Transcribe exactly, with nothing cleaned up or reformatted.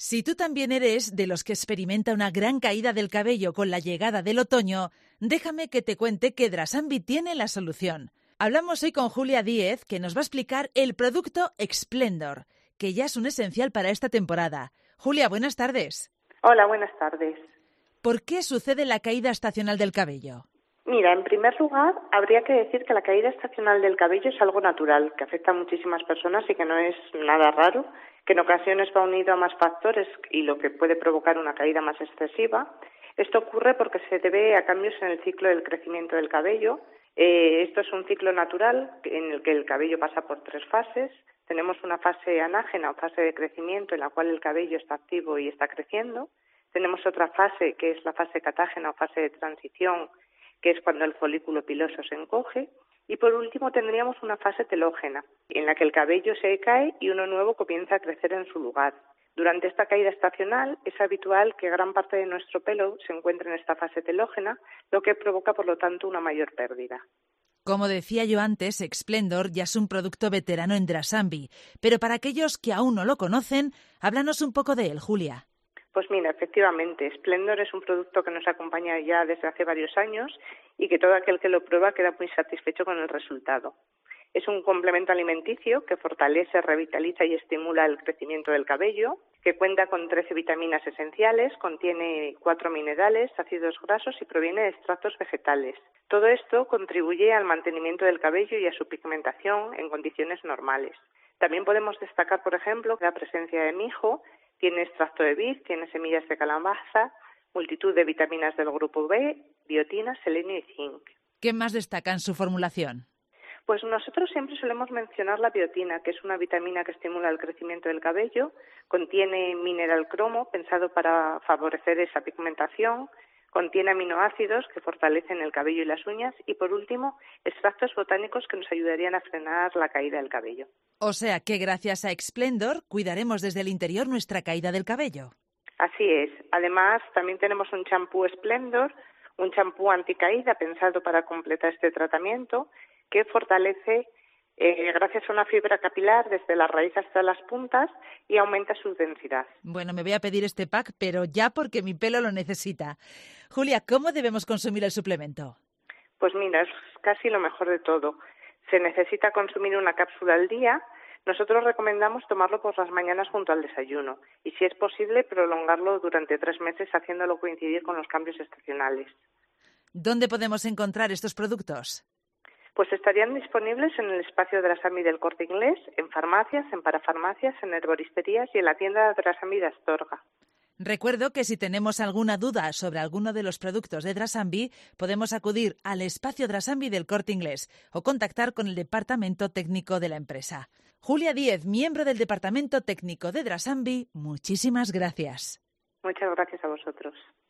Si tú también eres de los que experimenta una gran caída del cabello con la llegada del otoño, déjame que te cuente que Drasambi tiene la solución. Hablamos hoy con Julia Díez, que nos va a explicar el producto Explendor, que ya es un esencial para esta temporada. Julia, buenas tardes. Hola, buenas tardes. ¿Por qué sucede la caída estacional del cabello? Mira, en primer lugar, habría que decir que la caída estacional del cabello es algo natural, que afecta a muchísimas personas y que no es nada raro, que en ocasiones va unido a más factores y lo que puede provocar una caída más excesiva. Esto ocurre porque se debe a cambios en el ciclo del crecimiento del cabello. Eh, esto es un ciclo natural en el que el cabello pasa por tres fases. Tenemos una fase anágena o fase de crecimiento en la cual el cabello está activo y está creciendo. Tenemos otra fase que es la fase catágena o fase de transición, que es cuando el folículo piloso se encoge, y por último tendríamos una fase telógena, en la que el cabello se cae y uno nuevo comienza a crecer en su lugar. Durante esta caída estacional es habitual que gran parte de nuestro pelo se encuentre en esta fase telógena, lo que provoca por lo tanto una mayor pérdida. Como decía yo antes, Explendor ya es un producto veterano en Drasambi, pero para aquellos que aún no lo conocen, háblanos un poco de él, Julia. Pues mira, efectivamente, Explendor es un producto que nos acompaña ya desde hace varios años y que todo aquel que lo prueba queda muy satisfecho con el resultado. Es un complemento alimenticio que fortalece, revitaliza y estimula el crecimiento del cabello, que cuenta con trece vitaminas esenciales, contiene cuatro minerales, ácidos grasos y proviene de extractos vegetales. Todo esto contribuye al mantenimiento del cabello y a su pigmentación en condiciones normales. También podemos destacar, por ejemplo, la presencia de mijo. Tiene extracto de vid, tiene semillas de calabaza, multitud de vitaminas del grupo B, biotina, selenio y zinc. ¿Qué más destaca en su formulación? Pues nosotros siempre solemos mencionar la biotina, que es una vitamina que estimula el crecimiento del cabello, contiene mineral cromo, pensado para favorecer esa pigmentación, contiene aminoácidos que fortalecen el cabello y las uñas y, por último, extractos botánicos que nos ayudarían a frenar la caída del cabello. O sea que gracias a Explendor cuidaremos desde el interior nuestra caída del cabello. Así es. Además, también tenemos un champú Explendor, un champú anticaída pensado para completar este tratamiento, que fortalece eh, gracias a una fibra capilar desde la raíz hasta las puntas y aumenta su densidad. Bueno, me voy a pedir este pack, pero ya porque mi pelo lo necesita. Julia, ¿cómo debemos consumir el suplemento? Pues mira, es casi lo mejor de todo. Se necesita consumir una cápsula al día. Nosotros recomendamos tomarlo por las mañanas junto al desayuno y, si es posible, prolongarlo durante tres meses haciéndolo coincidir con los cambios estacionales. ¿Dónde podemos encontrar estos productos? Pues estarían disponibles en el espacio Drasambi del Corte Inglés, en farmacias, en parafarmacias, en herboristerías y en la tienda Drasambi de Astorga. Recuerdo que si tenemos alguna duda sobre alguno de los productos de Drasambi, podemos acudir al espacio Drasambi del Corte Inglés o contactar con el departamento técnico de la empresa. Julia Díez, miembro del departamento técnico de Drasambi, muchísimas gracias. Muchas gracias a vosotros.